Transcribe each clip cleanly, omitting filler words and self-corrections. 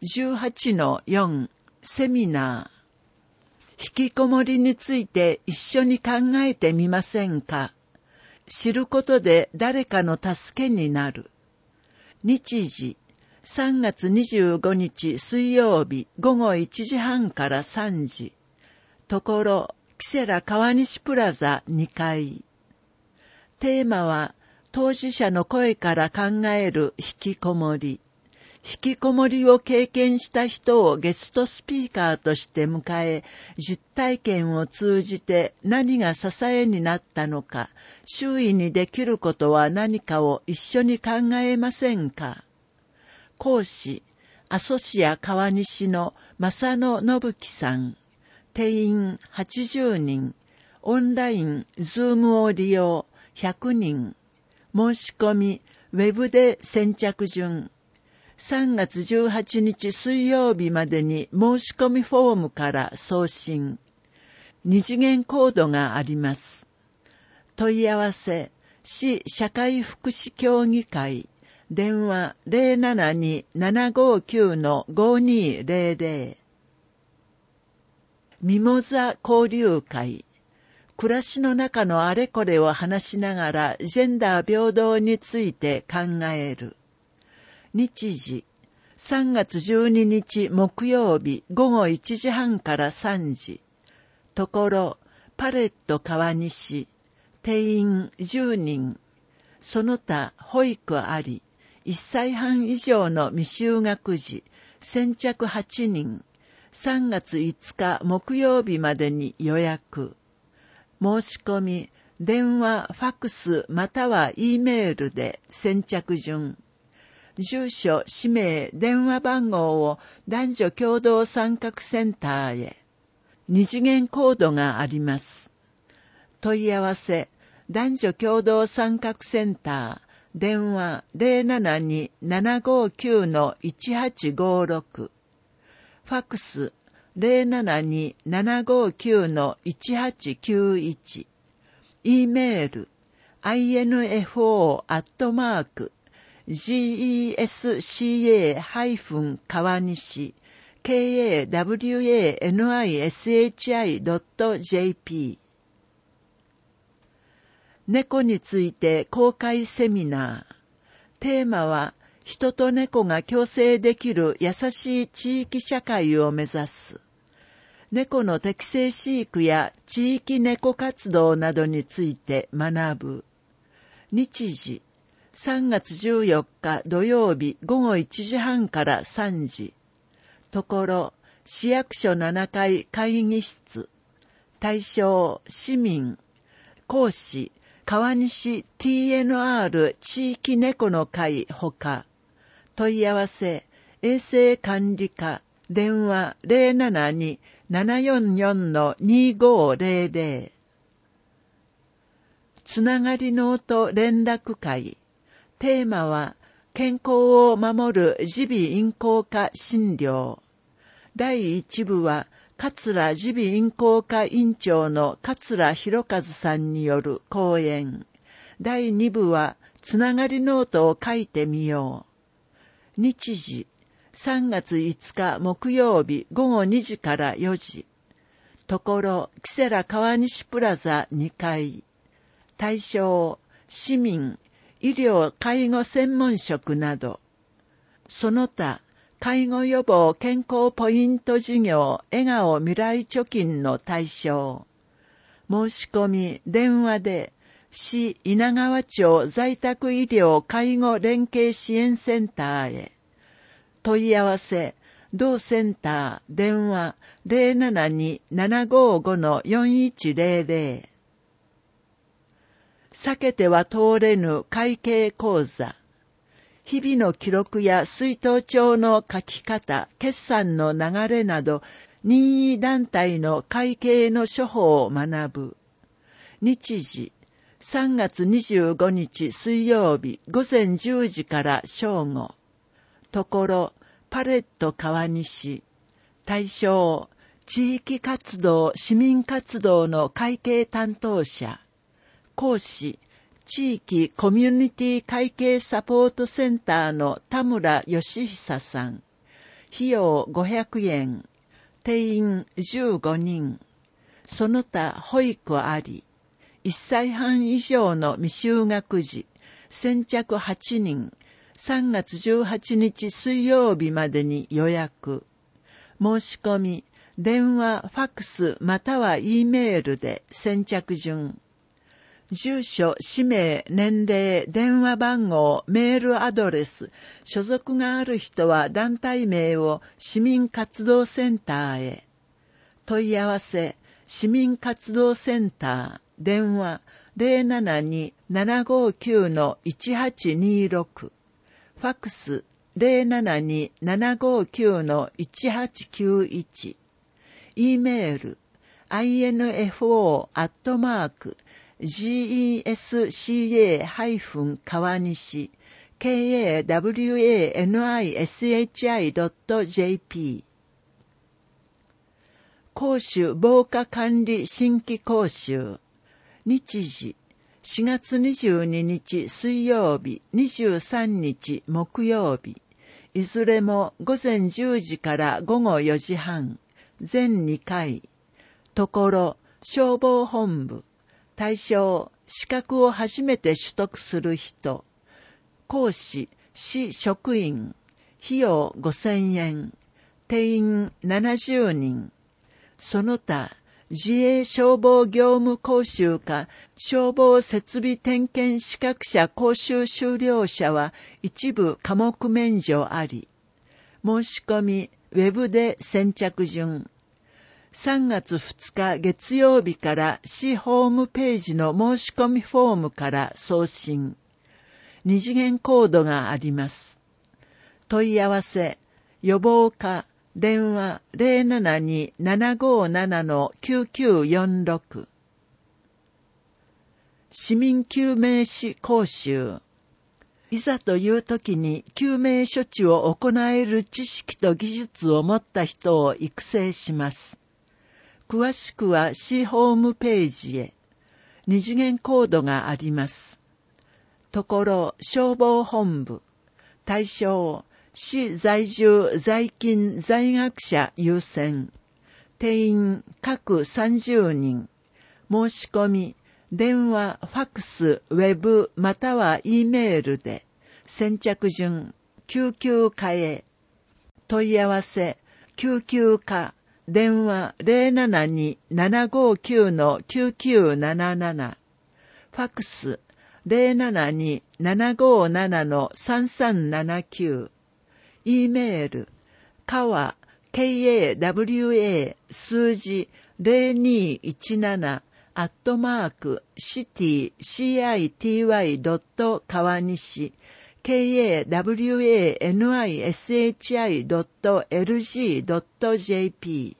18-4 セミナー。引きこもりについて一緒に考えてみませんか。知ることで誰かの助けになる。日時、3月25日水曜日午後1時半から3時。ところ、キセラ川西プラザ2階。テーマは、当事者の声から考える引きこもり。引きこもりを経験した人をゲストスピーカーとして迎え、実体験を通じて何が支えになったのか、周囲にできることは何かを一緒に考えませんか。講師、阿蘇市や川西の正野信樹さん。定員80人。オンライン、ズームを利用100人。申し込み、ウェブで先着順。3月18日水曜日までに申し込みフォームから送信。二次元コードがあります。問い合わせ、市社会福祉協議会、電話 072-759-5200。ミモザ交流会。暮らしの中のあれこれを話しながらジェンダー平等について考える。日時、3月12日木曜日午後1時半から3時。ところ、パレット川西。定員10人。その他、保育あり。1歳半以上の未就学児。先着8人。3月5日木曜日までに予約。申し込み、電話、ファックスまたは E メールで先着順。住所、氏名、電話番号を男女共同参画センターへ。二次元コードがあります。問い合わせ、男女共同参画センター、電話 072-759-1856。ファックス 072-759-1891。E メール、info@gesca-kawanishi kawanishi.jp。 猫について公開セミナー。テーマは、人と猫が共生できる優しい地域社会を目指す。猫の適正飼育や地域猫活動などについて学ぶ。日時、3月14日土曜日午後1時半から3時。ところ、市役所7階会議室。対象、市民。講師、川西 TNR 地域猫の会ほか。問い合わせ、衛生管理課、電話 072-744-2500。つながりの音連絡会。テーマは、健康を守る耳鼻咽喉科診療。第1部は、桂耳鼻咽喉科院長の桂博和さんによる講演。第2部は、つながりノートを書いてみよう。日時、3月5日木曜日午後2時から4時。ところ、キセラ川西プラザ2階。対象、市民、医療介護専門職など。その他、介護予防健康ポイント事業笑顔未来貯金の対象。申し込み、電話で、市稲川町在宅医療介護連携支援センターへ。問い合わせ、同センター、電話 072-755-4100。避けては通れぬ会計口座。日々の記録や出納帳の書き方、決算の流れなど、任意団体の会計の処方を学ぶ。日時、3月25日水曜日午前10時から正午。ところ、パレット川西。対象、地域活動、市民活動の会計担当者。講師、地域コミュニティ会計サポートセンターの田村義久さん。 費用500円、定員15人、その他保育あり、1歳半以上の未就学児、先着8人、3月18日水曜日までに予約。申し込み、電話、ファックスまたは E メールで先着順。住所、氏名、年齢、電話番号、メールアドレス、所属がある人は団体名を市民活動センターへ。問い合わせ、市民活動センター、電話 072-759-1826、ファックス 072-759-1891、E メール、info@gesca-kawanishi kawanishi.jp 講習防火管理新規講習。日時、4月22日水曜日、23日木曜日。いずれも午前10時から午後4時半。全2回。ところ、消防本部。対象、資格を初めて取得する人。講師、市職員。費用5000円。定員70人。その他、自衛消防業務講習か消防設備点検資格者講習修了者は一部科目免除あり。申し込み、ウェブで先着順。3月2日月曜日から市ホームページの申し込みフォームから送信。2次元コードがあります。問い合わせ、予防課、電話 072-757-9946 市民救命士講習。いざという時に救命処置を行える知識と技術を持った人を育成します。詳しくは市ホームページへ。2次元コードがあります。ところ、消防本部。対象、市在住在勤在学者優先。定員各30人。申し込み、電話、ファックス、ウェブまたは E メールで先着順、救急課へ。問い合わせ、救急課、電話 072-759-9977。ファックス 072-757-3379。E メール、kawa、kawa、数字0217@city.kawanishi kawanishi.lg.jp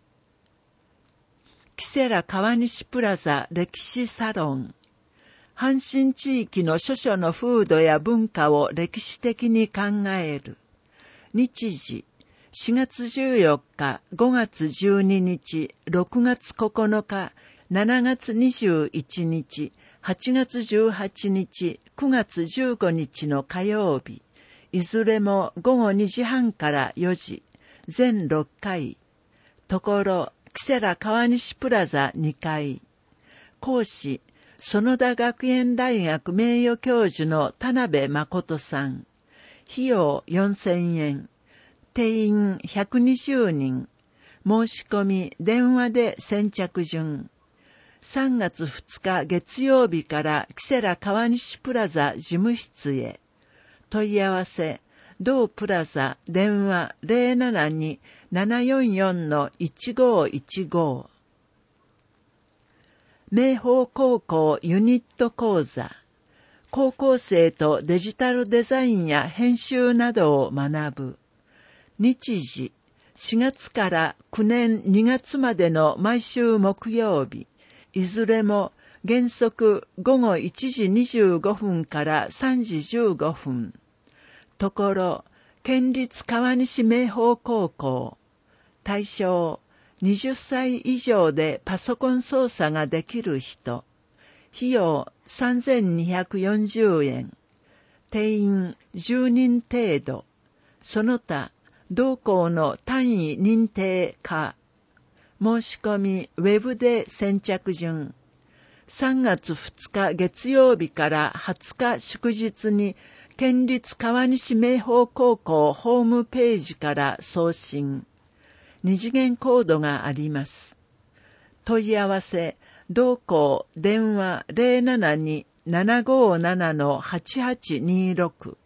キセラ川西プラザ歴史サロン。阪神地域の諸々の風土や文化を歴史的に考える。日時、4月14日、5月12日、6月9日、7月21日、8月18日、9月15日の火曜日、いずれも午後2時半から4時、全6回。ところ、キセラ川西プラザ2階。講師、園田学園大学名誉教授の田辺誠さん。費用4000円。定員120人。申し込み、電話で先着順。3月2日月曜日からキセラ川西プラザ事務室へ。問い合わせ、同プラザ電話 072-744-1515。明豊高校ユニット講座。高校生とデジタルデザインや編集などを学ぶ。日時、4月から9年2月までの毎週木曜日、いずれも原則午後1時25分から3時15分。ところ、県立川西明豊高校。対象、20歳以上でパソコン操作ができる人。費用3240円。定員10人程度。その他、 同校の単位認定可。申し込みウェブで先着順。3月2日月曜日から20日祝日に県立川西明豊高校ホームページから送信。2次元コードがあります。問い合わせ、同校電話 072-757-8826